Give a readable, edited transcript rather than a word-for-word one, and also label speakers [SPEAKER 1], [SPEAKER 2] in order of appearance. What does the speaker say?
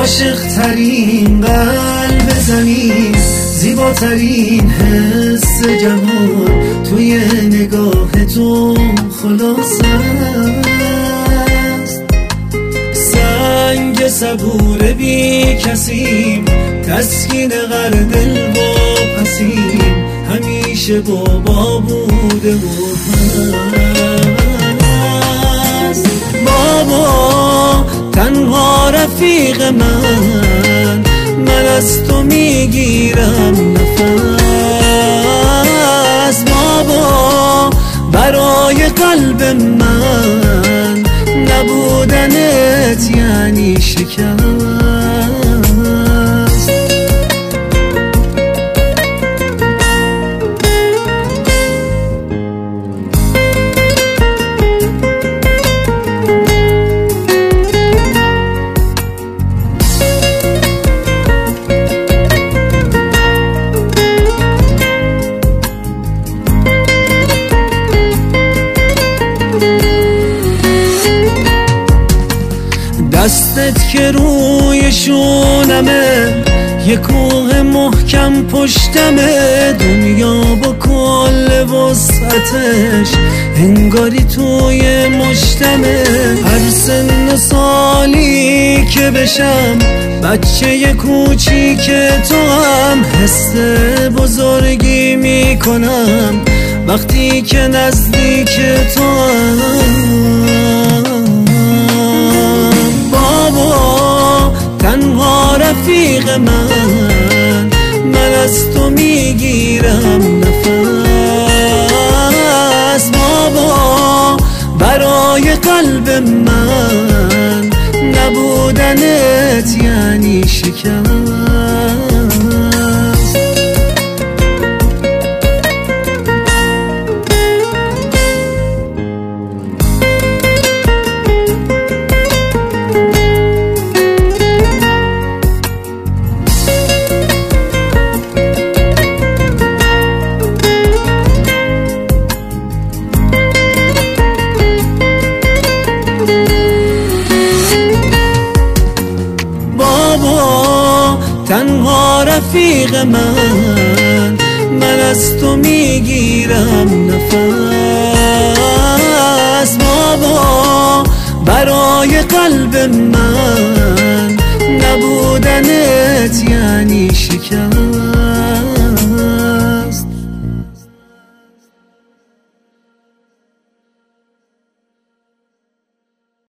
[SPEAKER 1] عاشق ترین قلب زمین، زیباترین حس جهان توی نگاه تو خلاص است. سنگ صبور بی کسیم، تسکین غر دل واپسیم، همیشه بابا بوده و هست. بابا تنها رفیق من از تو میگیرم نفس. بابا برای قلب من نبودنت یعنی شکست. دستت که روی شونمه، یه کوه محکم پشتمه، دنیا با کل وسعتش انگاری توی مشتمه. هر سن سالی که بشم بچه کوچیک تو هم، حس بزرگی میکنم وقتی که نزدیک تو هم. تنها رفیق من از تو میگیرم نفس. بابا برای قلب من نبودنت یعنی شکست. تنها رفیق من از تو میگیرم نفس. بابا برای قلب من نبودنت